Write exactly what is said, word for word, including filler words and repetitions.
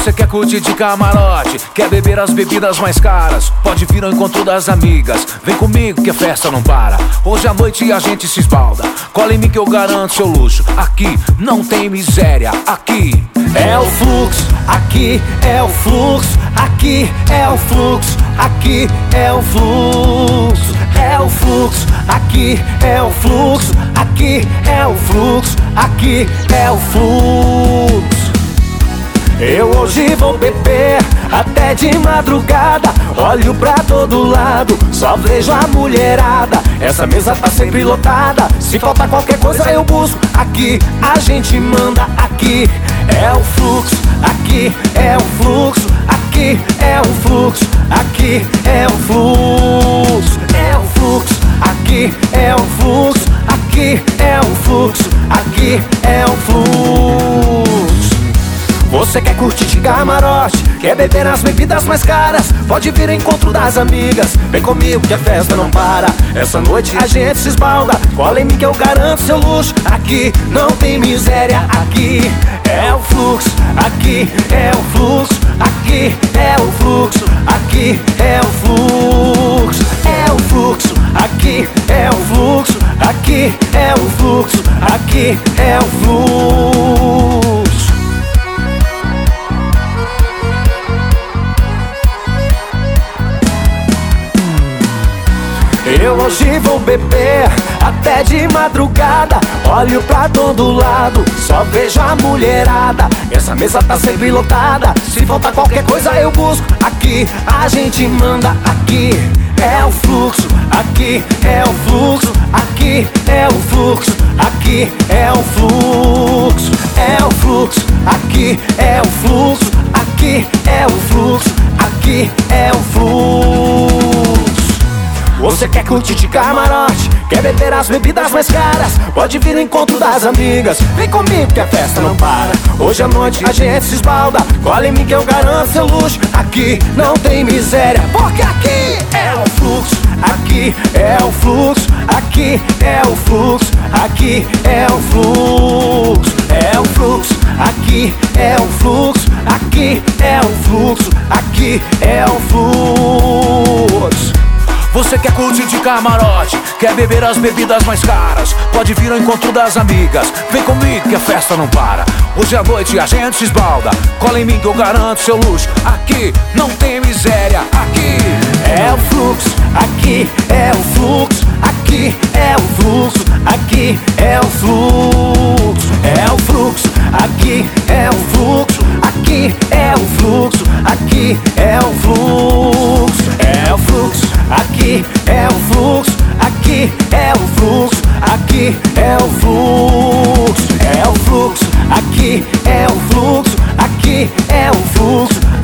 Você quer curtir de camarote, quer beber as bebidas mais caras, pode vir ao encontro das amigas. Vem comigo que a festa não para. Hoje à noite a gente se esbalda. Cola em mim que eu garanto seu luxo. Aqui não tem miséria, aqui é o fluxo, aqui é o fluxo, aqui é o fluxo, aqui é o fluxo, é o fluxo, aqui é o fluxo, aqui é o fluxo, aqui é o fluxo. Eu hoje vou beber até de madrugada. Olho pra todo lado, só vejo a mulherada. Essa mesa tá sempre lotada. Se faltar qualquer coisa eu busco. Aqui a gente manda, aqui é o fluxo, aqui é o fluxo, aqui é o fluxo, aqui é o fluxo, é o fluxo, aqui é o fluxo, aqui é o fluxo, aqui é o fluxo. Você quer curtir de camarote, quer beber as bebidas mais caras, pode vir ao encontro das amigas. Vem comigo que a festa não para. Essa noite a gente se esbalda. Cola em mim que eu garanto seu luxo. Aqui não tem miséria, aqui é o fluxo, aqui é o fluxo, aqui é o fluxo, aqui é o fluxo, é o fluxo, aqui é o fluxo, aqui é o fluxo, aqui é o fluxo. Eu hoje vou beber até de madrugada. Olho pra todo lado, só vejo a mulherada. Essa mesa tá sempre lotada. Se faltar qualquer coisa eu busco. Aqui a gente manda, aqui é o fluxo, aqui é o fluxo, aqui é o fluxo, aqui é o fluxo, é o fluxo, aqui é o fluxo, aqui é o fluxo, aqui é o fluxo. Você quer curtir de camarote, quer beber as bebidas mais caras, pode vir ao encontro das amigas. Vem comigo que a festa não para. Hoje à noite a gente se esbalda. Cola em mim que eu garanto seu luxo. Aqui não tem miséria, porque aqui é o fluxo, aqui é o fluxo, aqui é o fluxo, aqui é o fluxo, é o fluxo, aqui é o fluxo, aqui é o fluxo, aqui é o fluxo. Você quer curtir de camarote, quer beber as bebidas mais caras, pode vir ao encontro das amigas. Vem comigo que a festa não para. Hoje à noite a gente se esbalda. Cola em mim que eu garanto seu luxo. Aqui não tem miséria, aqui é o fluxo, aqui é o fluxo, aqui é o fluxo, aqui é o fluxo, é o fluxo, aqui é o fluxo, aqui é o fluxo, aqui é o fluxo, é o fluxo, aqui é o fluxo, aqui é o fluxo, aqui é o fluxo, é o fluxo, aqui é o fluxo, aqui é o fluxo,